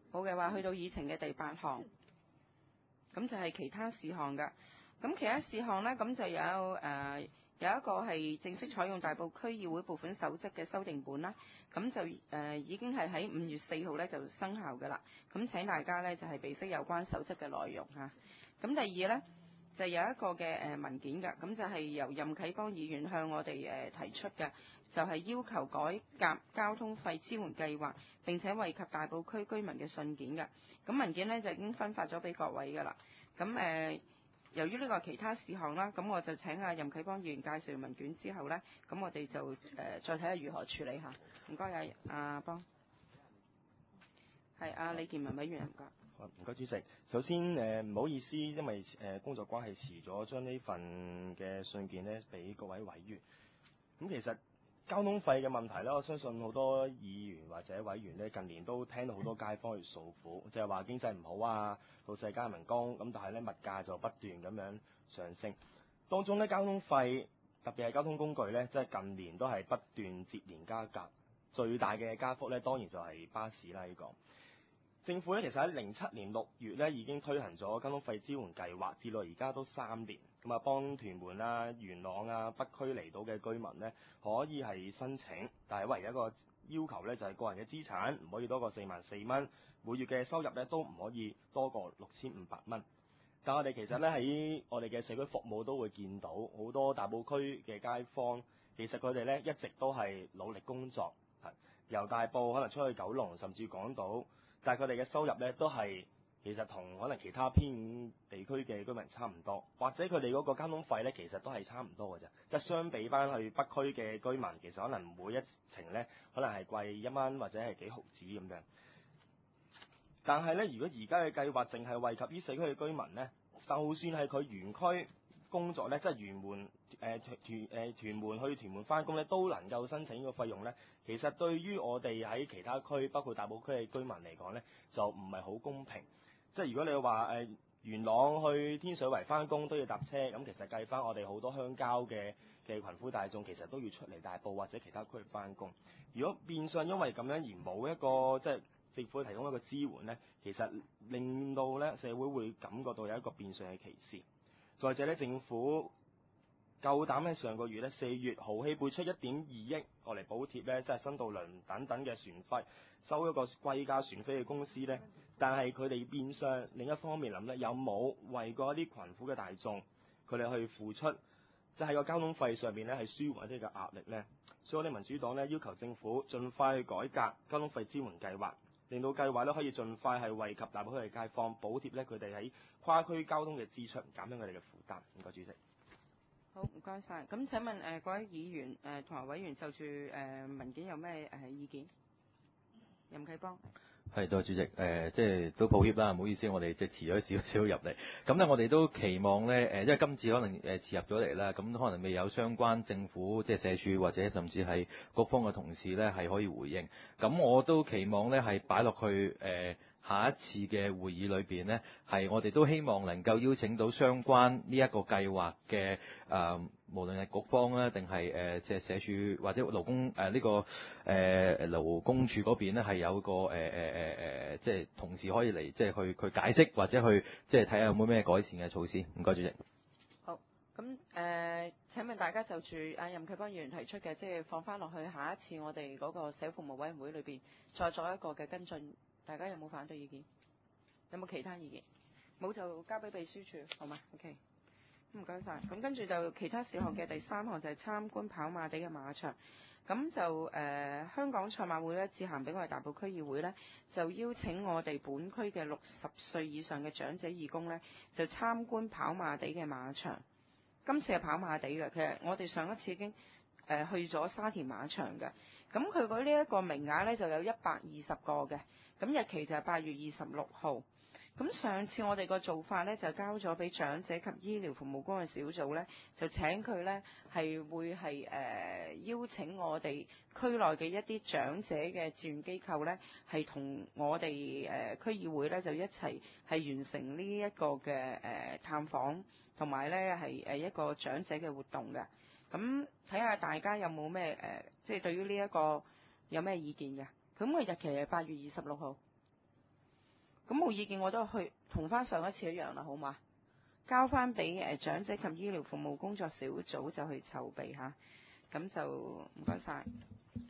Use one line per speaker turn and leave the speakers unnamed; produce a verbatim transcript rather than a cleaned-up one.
冇嘅話，去到議程嘅第八項，咁就係其他事項㗎。咁其他事項呢，咁就有誒、呃、有一個係正式採用大埔區議會撥款守則嘅修訂本啦。咁就誒、呃、已經係喺五月四號呢就生效㗎啦。咁請大家呢，就係備悉有關守則嘅內容嚇。咁第二呢，就有一個嘅誒文件㗎，咁就係由任啟邦議員向我哋誒提出嘅，就係要求改革交通費支援計劃，並且惠及大埔區居民嘅信件㗎。咁文件呢，就已經分發咗俾各位㗎啦。咁誒、呃，由於呢個其他事項啦，咁我就請阿任啟邦議員介紹文件之後呢，咁我哋就誒、呃、再睇下如何處理下。唔該啊，阿邦，係阿李健文委員，唔該。
唔該，主席。首先誒唔好意思，因為誒工作關係遲咗，將呢份嘅信件呢俾各位委員。咁其實交通費嘅問題呢，我相信好多議員或者委員呢近年都聽到好多街坊去訴苦，就係話經濟唔好啊，老細加人工，咁但係呢物價就不斷咁樣上升。當中呢，交通費特別係交通工具呢，即係近年都係不斷接連加價，最大嘅加幅呢，當然就係巴士啦呢個。政府咧其實喺零七年六月咧已經推行咗交通費支援計劃，至到而家都三年，咁啊幫屯門啊、元朗啊、北區離島嘅居民呢可以係申請，但係唯一一個要求呢，就係個人嘅資產唔可以多過四萬四蚊，每月嘅收入呢都唔可以多過六千五百蚊。但我哋其實呢，喺我哋嘅社區服務都會見到好多大埔區嘅街坊，其實佢哋呢一直都係努力工作，由大埔可能出去九龍甚至港島。但係佢哋嘅收入咧都係其實同可能其他偏遠地區嘅居民差唔多，或者佢哋嗰個交通費咧其實都係差唔多嘅啫。即係相比翻去北區嘅居民，其實可能每一程咧可能係貴一蚊或者係幾毫子咁樣。但係咧，如果而家嘅計劃淨係惠及於社區嘅居民咧，就算係佢原區工作咧，即係屯門誒屯誒屯門去屯門翻工咧，都能夠申請呢個費用咧。其實對於我哋喺其他區，包括大埔區嘅居民嚟講咧，就唔係好公平。即係如果你話誒元朗去天水圍翻工都要搭車，咁其實計翻我哋好多鄉郊嘅嘅羣夫大眾，其實都要出嚟大埔或者其他區翻工。如果變相因為咁樣而冇一個即係政府提供一個支援咧，其實令到咧社會會感覺到有一個變相嘅歧視。再者咧，政府夠膽喺上個月咧四月豪氣撥出一點二億，我嚟補貼咧即係新渡輪等等嘅船費，收一個貴價船飛嘅公司咧。但係佢哋變相另一方面諗咧，有冇為過一啲貧苦嘅大眾，佢哋去付出，即係個交通費上邊咧係舒緩一啲嘅壓力咧？所以我哋民主黨咧要求政府盡快去改革交通費支援計劃，令到計劃咧可以盡快係惠及大埔區嘅街坊，補貼咧佢哋喺跨區交通嘅支出，減輕佢哋嘅負擔。唔該，主席。
好，唔該晒。咁請問誒、呃、各位議員誒同埋委員就住誒、呃、文件有咩誒、呃、意見？任啟邦。
係，多謝主席。誒、呃，即係都抱歉啦，唔好意思，我哋即係遲咗少少入嚟。咁咧，我哋都期望咧，誒、呃，因為今次可能誒遲入咗嚟啦，咁可能未有相關政府即係社署或者甚至係各方嘅同事咧係可以回應。咁我都期望咧係擺落去誒。呃下一次嘅會議裏邊呢，係我哋都希望能夠邀請到相關呢一個計劃嘅誒，無論係局方啦，定係誒即係社署或者勞工誒呢、呃這個誒、呃、勞工處嗰邊咧，係有個誒誒誒誒，即係同事可以嚟即係去去解釋或者去即係睇下有冇咩改善嘅措施。唔該，主席。
好，咁誒、呃，請問大家就住阿任啟邦議員提出嘅，即係放翻落去下一次我哋嗰個社會服務委員會裏邊再作一個嘅跟進。大家有冇反對意見？有冇其他意見？冇就交俾秘書處，好嗎 ？OK，唔該晒。咁跟住就其他事項嘅第三項就係參觀跑馬地嘅馬場。咁就誒、呃、香港賽馬會咧，致函俾我哋大埔區議會咧，就邀請我哋本區嘅六十歲以上嘅長者義工咧，就參觀跑馬地嘅馬場。今次係跑馬地嘅，其實我哋上一次已經誒、呃、去咗沙田馬場嘅。咁佢嗰呢一個名額咧就有一百二十個嘅。咁日期就係八月二十六號。咁上次我哋個做法咧就交咗俾長者及醫療服務關嘅小組咧，就請佢咧係會係誒、呃、邀請我哋區內嘅一啲長者嘅志願機構咧，係同我哋誒、呃、區議會咧就一齊係完成呢一個嘅誒、呃、探訪，同埋咧係誒一個長者嘅活動嘅。咁睇下大家有冇咩誒，即係對於呢一個有咩意見嘅？咁個日期係八月二十六號。 咁冇意見我都去同翻上一次一樣啦，好嘛？交翻俾誒長者及醫療服務工作小組就去籌備嚇，咁就唔該晒。